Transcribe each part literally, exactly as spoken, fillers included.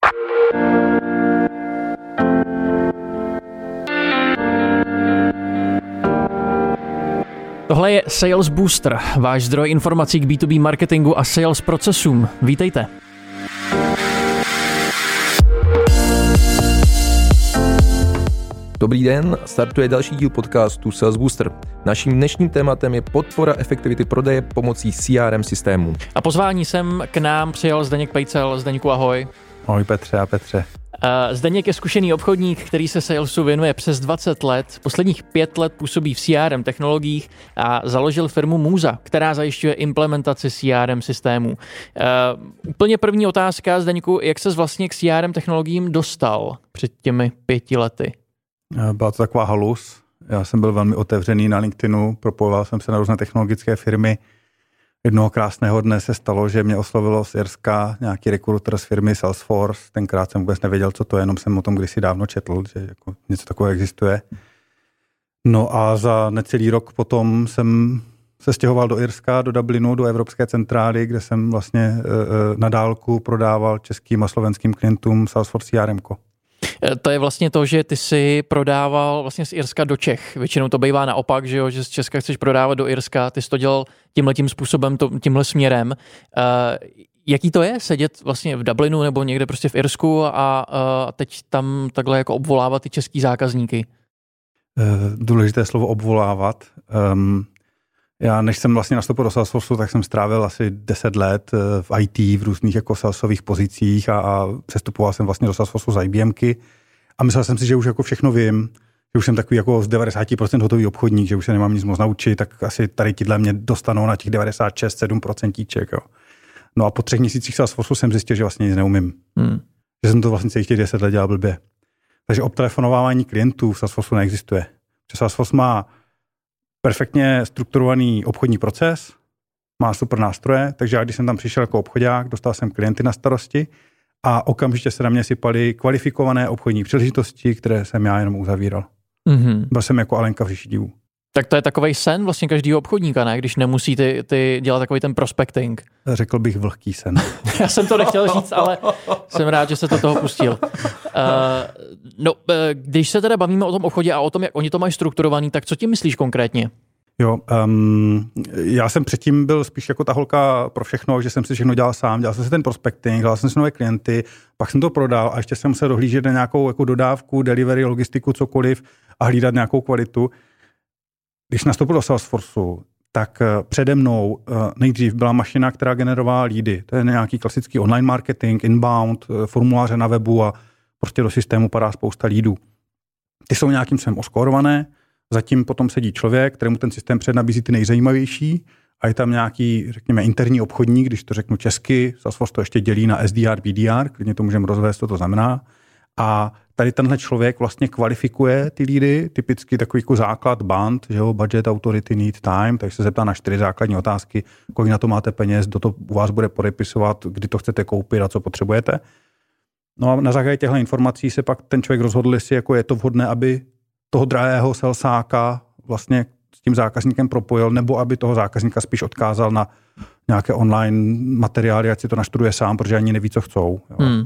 Tohle je Sales Booster, váš zdroj informací k bé dvě bé marketingu a sales procesům. Vítejte. Dobrý den, startuje další díl podcastu Sales Booster. Naším dnešním tématem je podpora efektivity prodeje pomocí C R M systému. A pozvání sem k nám přijal Zdeněk Pejcel. Zdeňku, ahoj. Ahoj Petře a Petře. Zdeněk je zkušený obchodník, který se salesu věnuje přes dvacet let. Posledních pět let působí v C R M technologiích a založil firmu Muza, která zajišťuje implementaci C R M systémů. Uh, úplně první otázka, Zdeňku, jak ses vlastně k C R M technologiím dostal před těmi pěti lety? Byla to taková halus. Já jsem byl velmi otevřený na LinkedInu, propojoval jsem se na různé technologické firmy. Jednoho krásného dne se stalo, že mě oslovilo z Irska nějaký rekruter z firmy Salesforce. Tenkrát jsem vůbec nevěděl, co to je, jenom jsem o tom kdysi dávno četl, že jako něco takového existuje. No a za necelý rok potom jsem se stěhoval do Irska, do Dublinu, do Evropské centrály, kde jsem vlastně e, na dálku prodával českým a slovenským klientům Salesforce C R M ko. To je vlastně to, že ty si prodával vlastně z Irska do Čech. Většinou to bývá naopak, že, jo, že z Česka chceš prodávat do Irska, ty jsi to dělal tímhletím způsobem, to, tímhle směrem. Uh, jaký to je sedět vlastně v Dublinu nebo někde prostě v Irsku a, a teď tam takhle jako obvolávat ty český zákazníky? Uh, důležité slovo obvolávat. Um, já než jsem vlastně nastoupil do Salesforce, tak jsem strávil asi deset let v I T, v různých jako salesových pozicích a, a přestupoval jsem vlastně do Salesforce z IBMky a myslel jsem si, že už jako všechno vím, že už jsem takový jako z devadesát procent hotový obchodník, že už se nemám nic moc naučit, tak asi tady tyhle mě dostanou na těch devadesát šest sedm procent. Jo. No a po třech měsících Salesforce jsem zjistil, že vlastně nic neumím. Hmm. Že jsem to vlastně celých těch deset let dělal blbě. Takže obtelefonovávání klientů v Salesforce neexistuje. Protože Salesforce má perfektně strukturovaný obchodní proces, má super nástroje, takže já když jsem tam přišel jako obchodák, dostal jsem klienty na starosti a okamžitě se na mě sypaly kvalifikované obchodní příležitosti, které jsem já jenom uzavíral. Mm-hmm. Byl jsem jako Alenka v říši divů. Tak to je takovej sen vlastně každého obchodníka, ne? Když nemusí ty, ty dělat takový ten prospecting. Řekl bych vlhký sen. Já jsem to nechtěl říct, ale jsem rád, že se to toho pustil. Uh, no, když se teda bavíme o tom obchodě a o tom, jak oni to mají strukturovaný, tak co tím myslíš konkrétně? Jo, um, já jsem předtím byl spíš jako ta holka pro všechno, že jsem si všechno dělal sám, dělal jsem si ten prospecting, dělal jsem si nové klienty, pak jsem to prodal a ještě jsem musel dohlížet na nějakou jako dodávku, delivery, logistiku, cokoliv a hlídat nějakou kvalitu. Když nastoupil do Salesforceu, tak přede mnou nejdřív byla mašina, která generovala leady. To je nějaký klasický online marketing, inbound, formuláře na webu a prostě do systému padá spousta leadů. Ty jsou nějakým způsobem oskórované, zatím potom sedí člověk, kterému ten systém přednabízí ty nejzajímavější a je tam nějaký, řekněme, interní obchodník, když to řeknu česky, Salesforce to ještě dělí na S D R, B D R, klidně to můžeme rozvést, co to znamená. A tady tenhle člověk vlastně kvalifikuje ty lídy, typicky takový jako základ band, že jo, budget, authority, need, time, takže se zeptá na čtyři základní otázky, kolik na to máte peněz, kdo to u vás bude podepisovat, kdy to chcete koupit a co potřebujete. No a na základě těchto informací se pak ten člověk rozhodl, jestli jako je to vhodné, aby toho drahého salesáka vlastně s tím zákazníkem propojil, nebo aby toho zákazníka spíš odkázal na nějaké online materiály, ať si to naštuduje sám, protože ani neví, co chcou. Jo. Hmm.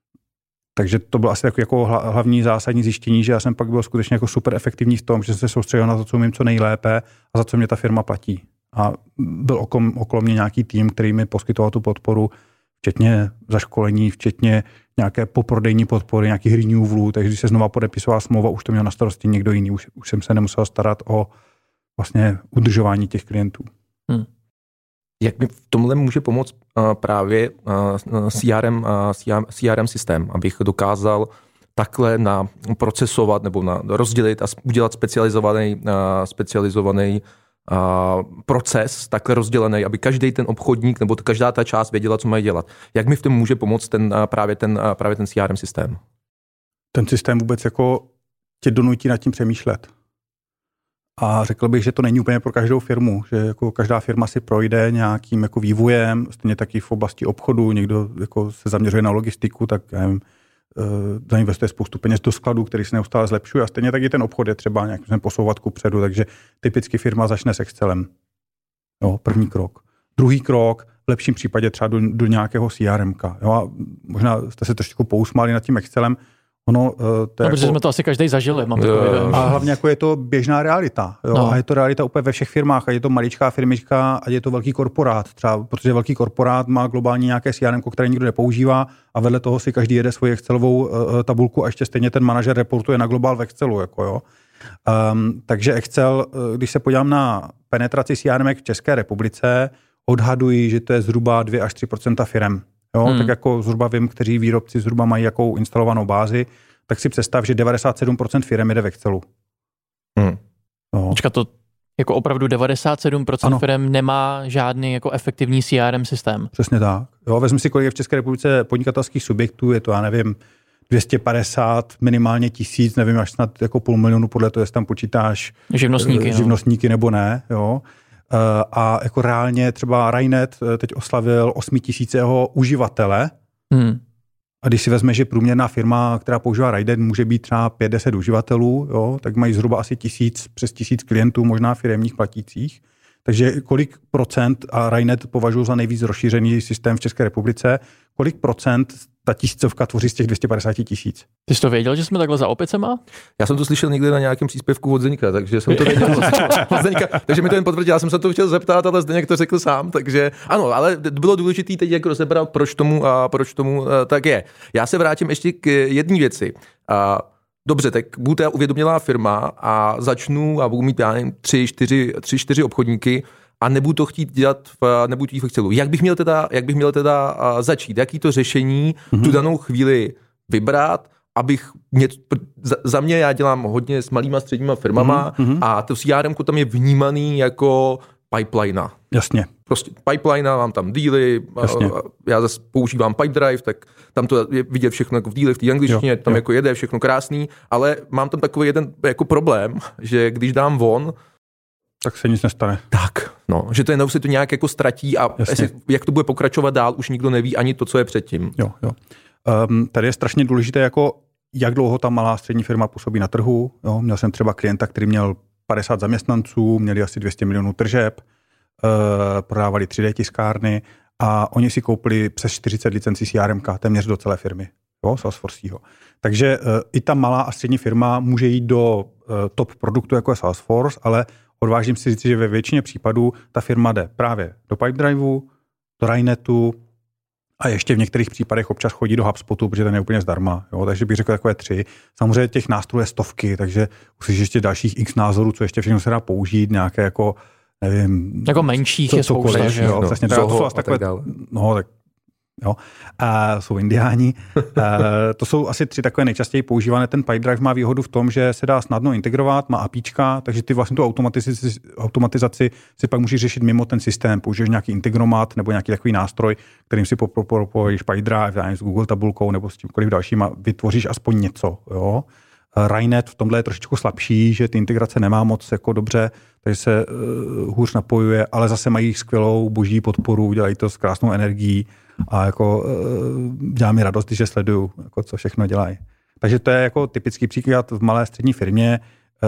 Takže to bylo asi takový jako hlavní zásadní zjištění, že já jsem pak byl skutečně jako super efektivní v tom, že jsem se soustředil na to, co umím co nejlépe a za co mě ta firma platí. A byl okolo, okolo mě nějaký tým, který mi poskytoval tu podporu, včetně zaškolení, včetně nějaké poprodejní podpory, nějakých renewalů, takže když se znova podepisovala smlouva, už to měl na starosti někdo jiný, už, už jsem se nemusel starat o vlastně udržování těch klientů. Hmm. Jak mi v tomhle může pomoct uh, právě uh, C R M, uh, C R M systém, abych dokázal takhle na procesovat nebo na rozdělit a udělat specializovaný, uh, specializovaný uh, proces, takhle rozdělený, aby každý ten obchodník nebo každá ta část věděla, co mají dělat. Jak mi v tom může pomoct ten, uh, právě, ten, uh, právě ten C R M systém? Ten systém vůbec jako tě donutí nad tím přemýšlet. A řekl bych, že to není úplně pro každou firmu, že jako každá firma si projde nějakým jako vývojem, stejně taky v oblasti obchodu, někdo jako se zaměřuje na logistiku, tak já nevím, zainvestuje spoustu peněz do skladu, který se neustále zlepšuje a stejně taky ten obchod je třeba nějakým posouvat kupředu, takže typicky firma začne s Excelem. Jo, první krok. Druhý krok, lepším případě třeba do, do nějakého C R M ka. Jo, a možná jste se trošku pousmáli nad tím Excelem. Ono, to no, jako, protože jsme to asi každý zažili. Mám takový, a hlavně jako je to běžná realita. Jo? No. A je to realita úplně ve všech firmách. A je to maličká firmička, a je to velký korporát. Třeba, protože velký korporát má globálně nějaké C R M, které nikdo nepoužívá a vedle toho si každý jede svoji Excelovou uh, tabulku a ještě stejně ten manažer reportuje na globál v Excelu. Jako, jo? Um, takže Excel, když se podívám na penetraci C R M v České republice, odhaduji, že to je zhruba dva až tři procenta firem. Jo, hmm. Tak jako zhruba vím, kteří výrobci zhruba mají jakou instalovanou bázi, tak si představ, že devadesát sedm procent firem jede v Excelu. Hmm. No. Počkat, to jako opravdu devadesát sedm procent firem nemá žádný jako efektivní C R M systém. Přesně tak. Jo, vezmi si, kolik je v České republice podnikatelských subjektů, je to, já nevím, dvě stě padesát, minimálně tisíc, nevím, až snad jako půl milionu, podle toho, jestli tam počítáš živnostníky, živnostníky no. nebo ne, jo. A jako reálně třeba Rainet teď oslavil osmitisícového uživatele. Hmm. A když si vezme, že průměrná firma, která používá Rainet, může být třeba pět deset uživatelů, jo, tak mají zhruba asi tisíc, přes tisíc klientů, možná firemních platících. Takže kolik procent, a Rainet považuji za nejvíc rozšířený systém v České republice, kolik procent ta tisícovka tvoří z těch dvě stě padesát tisíc? Ty jsi to věděl, že jsme takhle za opicema? Já jsem to slyšel někdy na nějakém příspěvku od Zdeňka, takže jsem to věděl od Zdeňka, takže mi to jen potvrdil. Já jsem se to chtěl zeptat, ale Zdeněk to řekl sám, takže ano, ale bylo důležité teď jak rozebrat, proč tomu a proč tomu tak je. Já se vrátím ještě k jedné věci. A dobře, tak budu uvědomělá firma a začnu a budu mít, já nevím, tři, čtyři, tři, čtyři obchodníky a nebudu to chtít dělat v, nebudu chtít v Excelu. Jak bych měl teda, jak bych měl teda začít? Jaký to řešení mm-hmm. tu danou chvíli vybrat, abych mě, za, za mě já dělám hodně s malýma středníma firmama mm-hmm. a to C R M tam je vnímaný jako pipeline. Jasně. Prostě pipeline, mám tam dealy, já zase používám Pipedrive, tak tam to je vidět všechno jako v dealy, v té angličtině, jo, tam jo. jako jede všechno krásný, ale mám tam takový jeden jako problém, že když dám von, tak se nic nestane. Tak, no, že to jenom se to nějak jako ztratí a jestli, jak to bude pokračovat dál, už nikdo neví ani to, co je předtím. Jo, jo. Um, tady je strašně důležité, jako jak dlouho ta malá střední firma působí na trhu. Jo. Měl jsem třeba klienta, který měl padesát zaměstnanců, měli asi dvě stě milionů tržeb, uh, prodávali tři dé tiskárny a oni si koupili přes čtyřicet licencí C R M ka, téměř do celé firmy, jo, Salesforceho. Takže uh, i ta malá a střední firma může jít do uh, top produktu, jako je Salesforce, ale odvážím si říct, že ve většině případů ta firma jde právě do Pipedriveu, do Rainetu a ještě v některých případech občas chodí do HubSpotu, protože ten je úplně zdarma. Jo? Takže bych řekl takové tři. Samozřejmě těch nástrojů je stovky, takže už ještě dalších x názorů, co ještě všechno se dá použít, nějaké jako, nevím... Jako menších co, je spousta, že jo? Přesně, no, to jsou asi takové, tak no, tak jo, a jsou indiáni. A to jsou asi tři takové nejčastěji používané. Ten Pipedrive má výhodu v tom, že se dá snadno integrovat, má apíčka, takže ty vlastně tu automatizaci, automatizaci si pak můžeš řešit mimo ten systém. Použiješ nějaký integromat nebo nějaký takový nástroj, kterým si propojíš Pipedrive s Google tabulkou nebo s tímkoliv dalším a vytvoříš aspoň něco. Jo. Rainet v tomhle je trošičku slabší, že ty integrace nemá moc jako dobře, takže se uh, hůř napojuje, ale zase mají skvělou boží podporu, dělají to s krásnou energií a jako uh, dělá mi radost, když je sleduju, jako co všechno dělají. Takže to je jako typický příklad v malé střední firmě.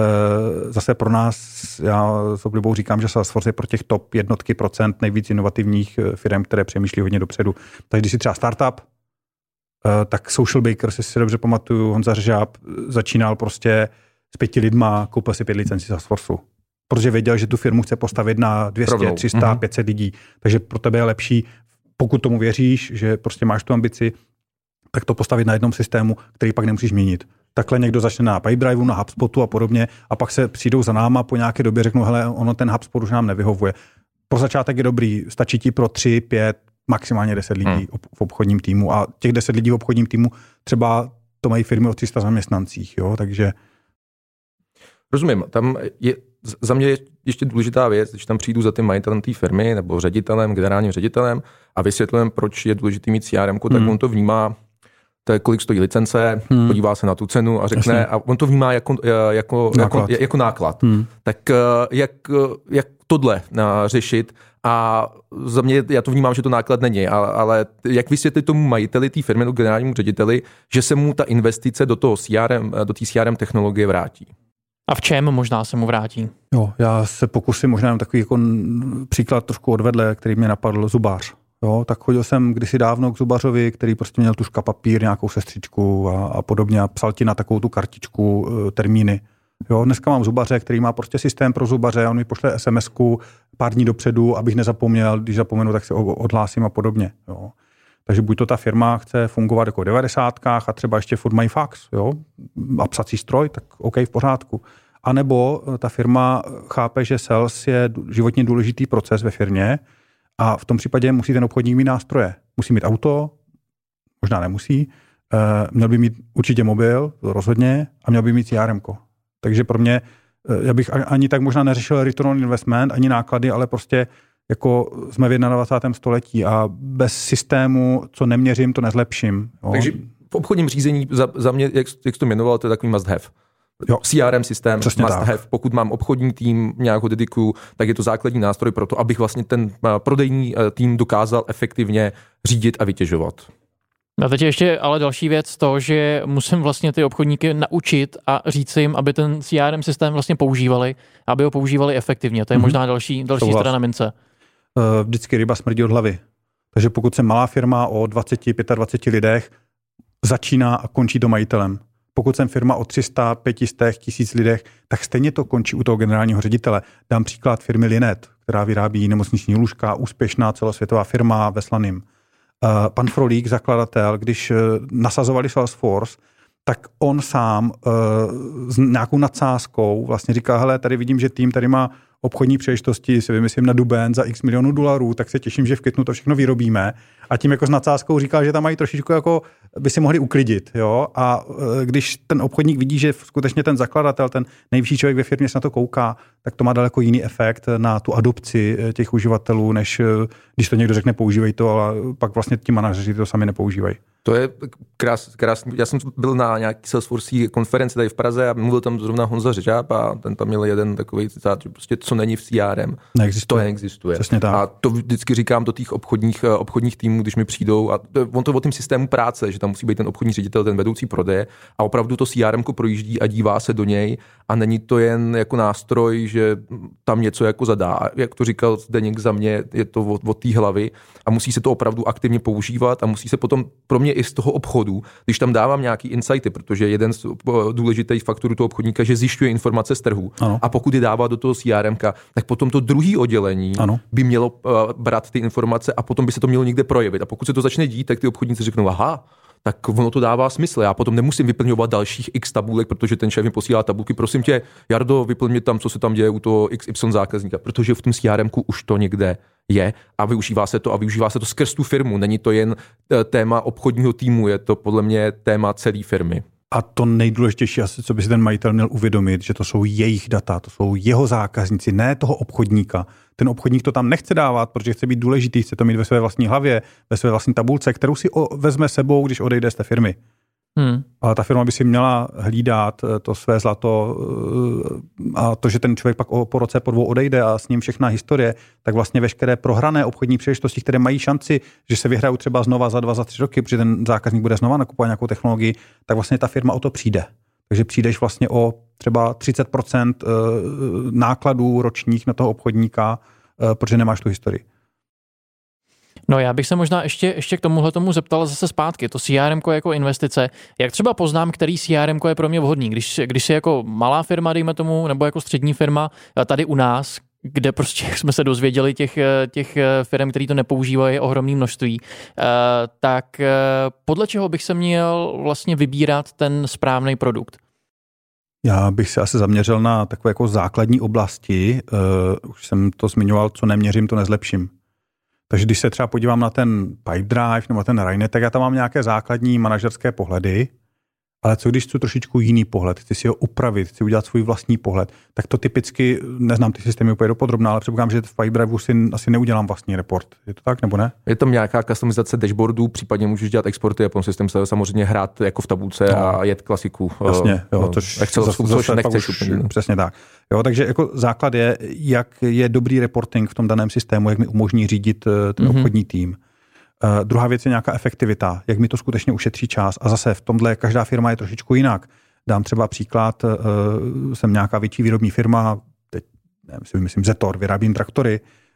Uh, zase pro nás, já s oblibou říkám, že Salesforce je pro těch top jednotky procent nejvíc inovativních firm, které přemýšlí hodně dopředu. Takže když si třeba startup, Uh, tak Social Baker, si si dobře pamatuju, Honza Řežáb začínal prostě s pěti lidma, koupil si pět licencí Salesforceu, protože věděl, že tu firmu chce postavit na dvě stě, tři sta, mm-hmm. pět set lidí, takže pro tebe je lepší, pokud tomu věříš, že prostě máš tu ambici, tak to postavit na jednom systému, který pak nemusíš měnit. Takhle někdo začne na Pipedriveu, na HubSpotu a podobně a pak se přijdou za náma po nějaké době, řeknou, hele, ono ten HubSpot už nám nevyhovuje. Pro začátek je dobrý, stačí ti pro tři, pět, maximálně deset lidí hmm. v obchodním týmu a těch deset lidí v obchodním týmu třeba to mají firmy o tři sta zaměstnancích, jo, takže... Rozumím, tam je za mě ještě důležitá věc, když tam přijdu za tím majitelem té firmy nebo ředitelem, generálním ředitelem a vysvětlím, proč je důležitý mít C R M ku, tak hmm. on to vnímá, to je, kolik stojí licence, hmm. podívá se na tu cenu a řekne, Jasně. a on to vnímá jako, jako náklad. Jako, jako náklad. Hmm. Tak jak, jak tohle řešit? A za mě, já to vnímám, že to náklad není, ale, ale jak vysvětlit tomu majiteli té firmy, do generálnímu řediteli, že se mu ta investice do toho C R M, do té C R M technologie vrátí? A v čem možná se mu vrátí? Jo, já se pokusím možná jen takový jako příklad trošku odvedle, který mě napadl, zubář. Jo, tak chodil jsem kdysi dávno k zubařovi, který prostě měl tužka papír, nějakou sestřičku a, a podobně a psal ti na takovou tu kartičku e, termíny. Jo, dneska mám zubaře, který má prostě systém pro zubaře, on mi pošle es em esku pár dní dopředu, abych nezapomněl, když zapomenu, tak se odhlásím a podobně. Jo. Takže buď to ta firma chce fungovat jako v devadesátkách a třeba ještě furt mají fax, jo, a psací stroj, tak OK, v pořádku. A nebo ta firma chápe, že sales je životně důležitý proces ve firmě a v tom případě musí ten obchodník mít nástroje. Musí mít auto, možná nemusí, měl by mít určitě mobil, rozhodně, a měl by mít C R M ko. Takže pro mě, já bych ani tak možná neřešil return on investment, ani náklady, ale prostě jako jsme v dvacátém prvním století a bez systému, co neměřím, to nezlepším. Jo. Takže v obchodním řízení za, za mě, jak, jak jsi to jmenoval, to je takový must have. Jo. C R M systém, přesně must tak. have. Pokud mám obchodní tým, nějak ho dedikuju, tak je to základní nástroj pro to, abych vlastně ten prodejní tým dokázal efektivně řídit a vytěžovat. A teď ještě ale další věc to, že musím vlastně ty obchodníky naučit a říct jim, aby ten C R M systém vlastně používali, aby ho používali efektivně. To je mm-hmm. možná další, další strana mince. Vždycky ryba smrdí od hlavy. Takže pokud jsem malá firma o dvacet až dvacet pět lidech, začíná a končí to majitelem. Pokud jsem firma o tři sta, pět set, tisíc lidech, tak stejně to končí u toho generálního ředitele. Dám příklad firmy Linet, která vyrábí nemocniční lůžka, úspěšná celosvětová firma ve Slaným. Pan Frolík, zakladatel, když nasazovali Salesforce, tak on sám s nějakou nadsázkou vlastně říká, hele, tady vidím, že tým tady má obchodní příležitosti, si vymyslím na duben za x milionů dolarů, tak se těším, že v květnu to všechno vyrobíme. A tím jako s nadsázkou říkal, že tam mají trošičku jako by si mohli uklidit. Jo? A když ten obchodník vidí, že skutečně ten zakladatel, ten nejvyšší člověk ve firmě se na to kouká, tak to má daleko jiný efekt na tu adopci těch uživatelů, než když to někdo řekne, používej to, ale pak vlastně ti manažeři to sami nepoužívají. To je krás, krásný. Já jsem byl na nějaký Salesforce konferenci tady v Praze a mluvil tam zrovna Honza Řežáb a ten tam měl jeden takový citát, že prostě co není v C R M, neexistuje. To neexistuje. Přesně tak. A to vždycky říkám do těch obchodních, obchodních týmů, když mi přijdou, a on to o tom systému práce, že tam musí být ten obchodní ředitel, ten vedoucí prodeje a opravdu to C R M ko projíždí a dívá se do něj a není to jen jako nástroj, že tam něco jako zadá. Jak to říkal Zdeněk, za mě je to od, od té hlavy a musí se to opravdu aktivně používat a musí se potom pro mě i z toho obchodu, když tam dávám nějaký insighty, protože jeden z důležitých faktorů toho obchodníka, že zjišťuje informace z trhu. Ano. A pokud je dává do toho C R M ka, tak potom to druhý oddělení ano. by mělo uh, brát ty informace a potom by se to mělo někde projevit. A pokud se to začne dít, tak ty obchodníci řeknou, aha, tak ono to dává smysl. Já potom nemusím vyplňovat dalších x tabulek, protože ten šéf mi posílá tabulky. Prosím tě, Jardo, vyplň mi tam, co se tam děje u toho X Y zákazníka, protože v tom C R M ku už to někde je a využívá se to a využívá se to skrz tu firmu. Není to jen téma obchodního týmu, je to podle mě téma celé firmy. A to nejdůležitější asi, co by si ten majitel měl uvědomit, že to jsou jejich data, to jsou jeho zákazníci, ne toho obchodníka. Ten obchodník to tam nechce dávat, protože chce být důležitý, chce to mít ve své vlastní hlavě, ve své vlastní tabulce, kterou si o, vezme sebou, když odejde z té firmy. Hmm. Ale ta firma by si měla hlídat to své zlato a to, že ten člověk pak po roce, po dvou odejde a s ním všechna historie, tak vlastně veškeré prohrané obchodní příležitosti, které mají šanci, že se vyhrajou třeba znova za dva, za tři roky, protože ten zákazník bude znova nakupovat nějakou technologii, tak vlastně ta firma o to přijde. Takže přijdeš vlastně o třeba třicet procent nákladů ročních na toho obchodníka, protože nemáš tu historii. No já bych se možná ještě, ještě k tomuhle tomu zeptal zase zpátky. To C R M ko jako investice. Jak třeba poznám, který C R M ko je pro mě vhodný? Když, když si jako malá firma, dejme tomu, nebo jako střední firma tady u nás, kde prostě jsme se dozvěděli těch, těch firm, který to nepoužívají, ohromné množství, tak podle čeho bych se měl vlastně vybírat ten správný produkt? Já bych se asi zaměřil na takové jako základní oblasti. Už jsem to zmiňoval, co neměřím, to nezlepším. Takže když se třeba podívám na ten Pipedrive nebo na ten Rainet, tak já tam mám nějaké základní manažerské pohledy, ale co když chci trošičku jiný pohled, chci si ho upravit, chci udělat svůj vlastní pohled, tak to typicky, neznám ty systémy úplně dopodrobná, ale předpokládám, že v Pipedriveu si asi neudělám vlastní report. Je to tak, nebo ne? Je tam nějaká customizace dashboardů, případně můžeš dělat exporty a potom systém se samozřejmě hrát jako v tabulce no. a jet klasiku. Jasně, jo, což, Excel, zase, což zase nechceš už, úplně. Přesně tak. Jo, takže jako základ je, jak je dobrý reporting v tom daném systému, jak mi umožní řídit ten mm-hmm. obchodní tým. Uh, druhá věc je nějaká efektivita, jak mi to skutečně ušetří čas. A zase v tomhle každá firma je trošičku jinak. Dám třeba příklad, uh, jsem nějaká větší výrobní firma, teď nevím, si vymyslím Zetor, vyrábím traktory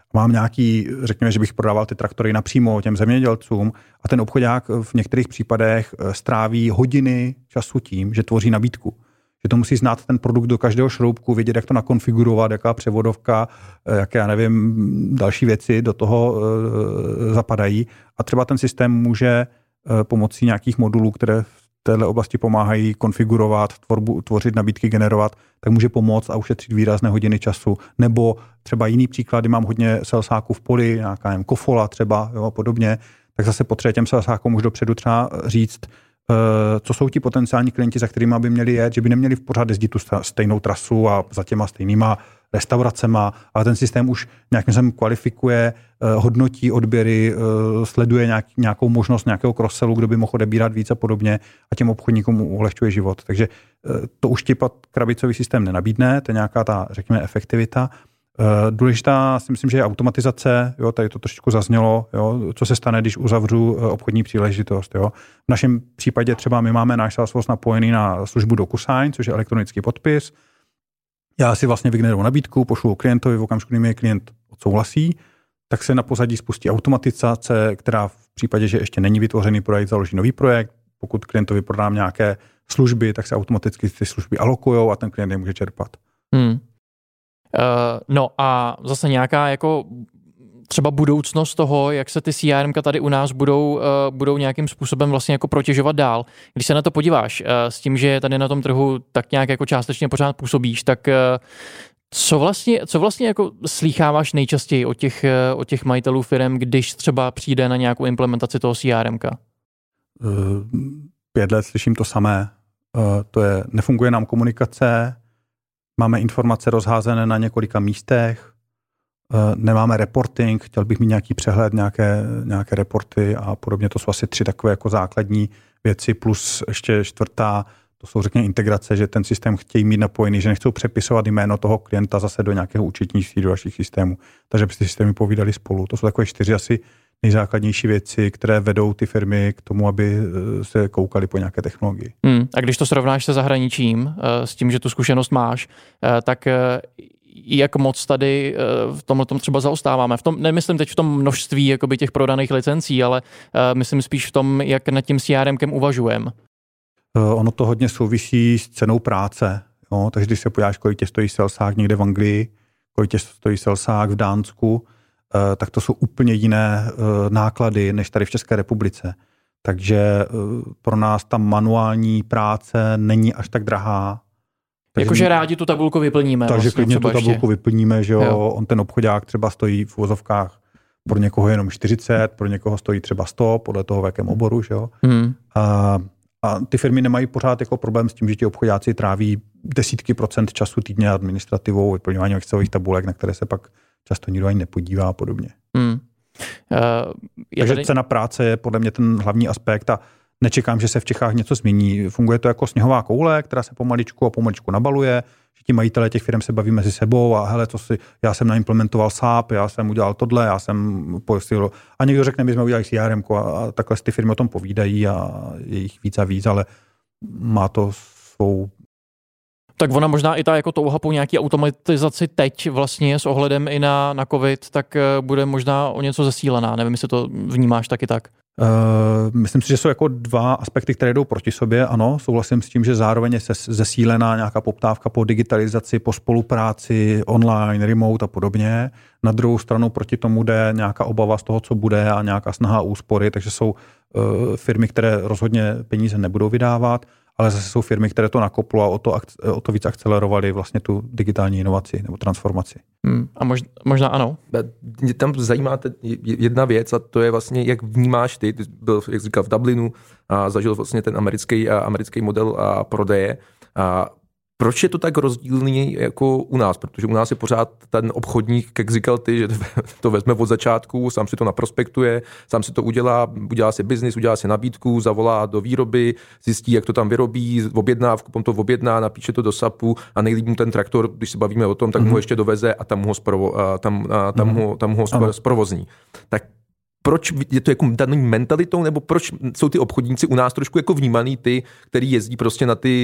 mám nějaký, řekněme, že bych prodával ty traktory napřímo těm zemědělcům a ten obchodák v některých případech stráví hodiny času tím, že tvoří nabídku. Že to musí znát ten produkt do každého šroubku, vědět, jak to nakonfigurovat, jaká převodovka, jaké, já nevím, další věci do toho e, zapadají. A třeba ten systém může e, pomocí nějakých modulů, které v této oblasti pomáhají konfigurovat, tvorbu, tvořit nabídky, generovat, tak může pomoct a ušetřit výrazné hodiny času. Nebo třeba jiný příklady, mám hodně salesáků v poli, nějaká nevím, kofola třeba, jo, a podobně, tak zase potřebuje těm salesákům už dopředu třeba říct, co jsou ti potenciální klienti, za kterými by měli jet, že by neměli v pořád jezdit tu stejnou trasu a za těma stejnýma restauracema, ale ten systém už nějakým způsobem kvalifikuje, hodnotí odběry, sleduje nějak, nějakou možnost nějakého cross-sellu, kdo by mohl odebírat víc a podobně a těm obchodníkům ulehčuje život. Takže to už ti krabicový systém nenabídne, to je nějaká ta, řekněme, efektivita. Důležitá si myslím, že je automatizace, jo, tady to trošičku zaznělo, jo, co se stane, když uzavřu obchodní příležitost. Jo. V našem případě třeba my máme náš Salesforce napojený na službu DocuSign, což je elektronický podpis. Já si vlastně vygeneruji nabídku, pošlu klientovi, v okamžiku, kdy mi klient odsouhlasí, tak se na pozadí spustí automatizace, která v případě, že ještě není vytvořený projekt, založí nový projekt. Pokud klientovi prodám nějaké služby, tak se automaticky ty služby alokujou a ten klient je může čerpat. Hmm. Uh, no a zase nějaká jako třeba budoucnost toho, jak se ty C R M ka tady u nás budou, uh, budou nějakým způsobem vlastně jako protěžovat dál. Když se na to podíváš uh, s tím, že tady na tom trhu tak nějak jako částečně pořád působíš, tak uh, co vlastně, co vlastně jako slýcháváš nejčastěji od těch, uh, od těch majitelů firem, když třeba přijde na nějakou implementaci toho C R M ka? Uh, pět let slyším to samé. Uh, to je, nefunguje nám komunikace, máme informace rozházené na několika místech, nemáme reporting, chtěl bych mít nějaký přehled, nějaké, nějaké reporty a podobně. To jsou asi tři takové jako základní věci, plus ještě čtvrtá, to jsou řekněme integrace, že ten systém chtějí mít napojený, že nechcou přepisovat jméno toho klienta zase do nějakého účetnictví, do dalších systémů. Takže by ty systémy povídali spolu. To jsou takové čtyři asi nejzákladnější věci, které vedou ty firmy k tomu, aby se koukali po nějaké technologii. Hmm. A když to srovnáš se zahraničím, s tím, že tu zkušenost máš, tak jak moc tady v tomhle tom třeba zaostáváme? V tom, nemyslím teď v tom množství jakoby těch prodaných licencí, ale myslím spíš v tom, jak nad tím C R M kem uvažujeme. Ono to hodně souvisí s cenou práce. Jo? Takže když se podíváš, kolik tě stojí salesák někde v Anglii, kolik tě stojí salesák v Dánsku, tak to jsou úplně jiné náklady než tady v České republice. Takže pro nás ta manuální práce není až tak drahá. Jakože rádi tu tabulku vyplníme. Takže vlastně klidně tu tabulku ještě vyplníme, že jo? Jo. On ten obchodák třeba stojí v uvozovkách pro někoho jenom čtyřicet, pro někoho stojí třeba sto, podle toho, v jakém oboru, že jo? Hmm. A, a ty firmy nemají pořád jako problém s tím, že ti obchodáci tráví desítky procent času týdně administrativou, vyplňováním excelových tabulek, na které se pak často nikdo ani nepodívá a podobně. Hmm. Uh, Takže tady cena práce je podle mě ten hlavní aspekt a nečekám, že se v Čechách něco změní. Funguje to jako sněhová koule, která se pomaličku a pomaličku nabaluje, že ti majitelé těch firm se baví mezi sebou a hele, to si, já jsem naimplementoval S A P, já jsem udělal tohle, já jsem pojistil. A někdo řekne, my jsme udělali C R M ko a, a takhle ty firmy o tom povídají a je jich víc a víc, ale má to svou. Tak ona možná i ta jako touha po nějaký automatizaci teď vlastně s ohledem i na, na COVID, tak bude možná o něco zesílená. Nevím, jestli to vnímáš taky tak. Uh, myslím si, že jsou jako dva aspekty, které jdou proti sobě. Ano, souhlasím s tím, že zároveň je zesílená nějaká poptávka po digitalizaci, po spolupráci, online, remote a podobně. Na druhou stranu proti tomu jde nějaká obava z toho, co bude a nějaká snaha úspory, takže jsou uh, firmy, které rozhodně peníze nebudou vydávat, ale zase jsou firmy, které to nakoplo a o to, o to víc akcelerovaly vlastně tu digitální inovaci nebo transformaci. Hmm, a možná, možná ano. Mě tam zajímá jedna věc a to je vlastně, jak vnímáš ty, ty byl, jak říkal, v Dublinu a zažil vlastně ten americký, americký model a prodeje. A proč je to tak rozdílný jako u nás? Protože u nás je pořád ten obchodník, jak říkal ty, že to vezme od začátku, sám si to naprospektuje, sám si to udělá, udělá si biznis, udělá si nabídku, zavolá do výroby, zjistí, jak to tam vyrobí, objednávku, potom to objedná, napíše to do SAPu a nejlíp mu ten traktor, když se bavíme o tom, tak mm-hmm. mu ho ještě doveze a tam ho, sprovo, a tam, a tam mm-hmm. ho, tam ho spro, zprovozní. Tak proč je to jako daný mentalitou, nebo proč jsou ty obchodníci u nás trošku jako vnímaný ty, který jezdí prostě na ty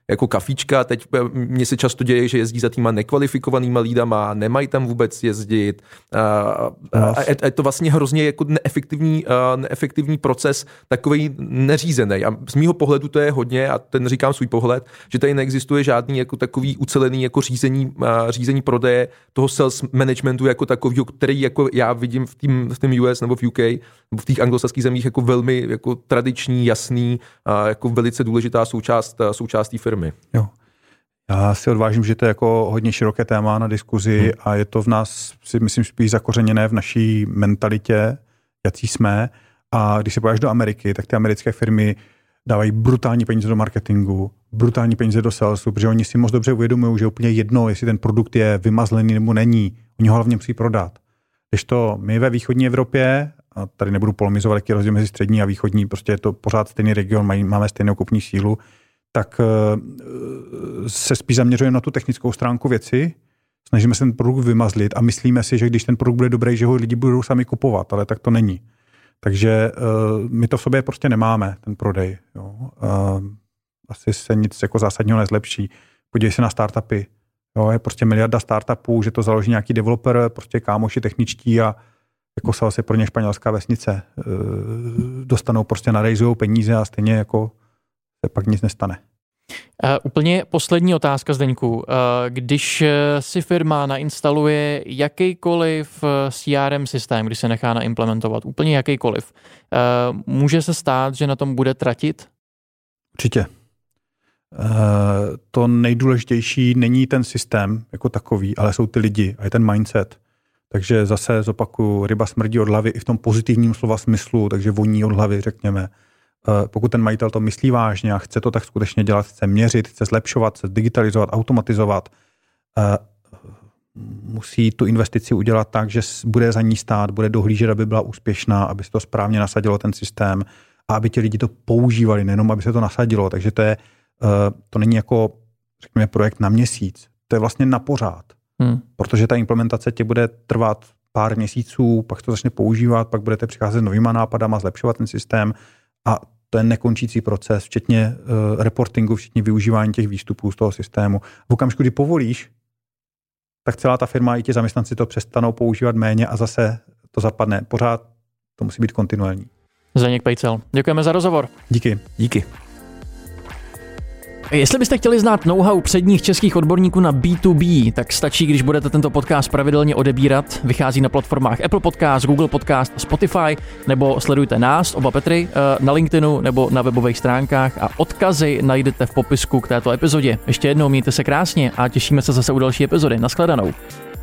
jako kafíčka. Teď mně se často děje, že jezdí za týma nekvalifikovanýma lídama, nemají tam vůbec jezdit. A, a je to vlastně hrozně jako neefektivní, neefektivní proces, takovej neřízený. A z mýho pohledu to je hodně, a ten říkám svůj pohled, že tady neexistuje žádný jako takový ucelený jako řízení, řízení prodeje toho sales managementu jako takového, který jako já vidím v tým, v tým U S nebo v U K nebo v těch anglosaských zemích jako velmi jako tradiční, jasný, a jako velice důležitá součást, součást té firmy. Jo. Já si odvážím, že to je jako hodně široké téma na diskuzi hmm. a je to v nás, si myslím, spíš zakořeněné v naší mentalitě, jací jsme. A když se podíváš do Ameriky, tak ty americké firmy dávají brutální peníze do marketingu, brutální peníze do salesu, protože oni si moc dobře uvědomují, že úplně jedno, jestli ten produkt je vymazlený nebo není. Oni ho hlavně musí prodat. Když to my ve východní Evropě, a tady nebudu polemizovat, jaký je rozdíl mezi střední a východní, prostě je to pořád stejný region, mají, máme stejnou kupní sílu, tak se spíš zaměřujeme na tu technickou stránku věci, snažíme se ten produkt vymazlit a myslíme si, že když ten produkt bude dobrý, že ho lidi budou sami kupovat, ale tak to není. Takže uh, my to v sobě prostě nemáme, ten prodej. Jo. Uh, asi se nic jako zásadního nezlepší. Podívej se na startupy. Jo, je prostě miliarda startupů, že to založí nějaký developer, prostě kámoši techničtí a jako se asi pro ně španělská vesnice. Uh, dostanou prostě, narejzujou peníze a stejně jako se pak nic nestane. Uh, úplně poslední otázka, Zdeňku. Uh, když si firma nainstaluje jakýkoliv C R M systém, když se nechá naimplementovat, úplně jakýkoliv, uh, může se stát, že na tom bude tratit? Určitě. Uh, to nejdůležitější není ten systém jako takový, ale jsou ty lidi a je ten mindset. Takže zase zopakuju, ryba smrdí od hlavy i v tom pozitivním slova smyslu, takže voní od hlavy, řekněme. Pokud ten majitel to myslí vážně a chce to tak skutečně dělat, chce měřit, chce zlepšovat, chce digitalizovat, automatizovat, musí tu investici udělat tak, že bude za ní stát, bude dohlížet, aby byla úspěšná, aby se to správně nasadilo ten systém a aby ti lidi to používali, nejenom aby se to nasadilo. Takže to je, to není jako, řekněme, projekt na měsíc. To je vlastně na pořád. Hmm. Protože ta implementace tě bude trvat pár měsíců, pak to začne používat, pak budete přicházet s novýma nápadama, zlepšovat ten systém a to je nekončící proces, včetně uh, reportingu, včetně využívání těch výstupů z toho systému. V okamžiku, kdy povolíš, tak celá ta firma i ti zaměstnanci to přestanou používat méně a zase to zapadne. Pořád to musí být kontinuální. Zdeněk Pejcel, děkujeme za rozhovor. Díky. Díky. Jestli byste chtěli znát know-how předních českých odborníků na B dva B, tak stačí, když budete tento podcast pravidelně odebírat. Vychází na platformách Apple Podcast, Google Podcast, Spotify, nebo sledujte nás, oba Petry, na LinkedInu nebo na webových stránkách a odkazy najdete v popisku k této epizodě. Ještě jednou mějte se krásně a těšíme se zase u další epizody. Naschledanou.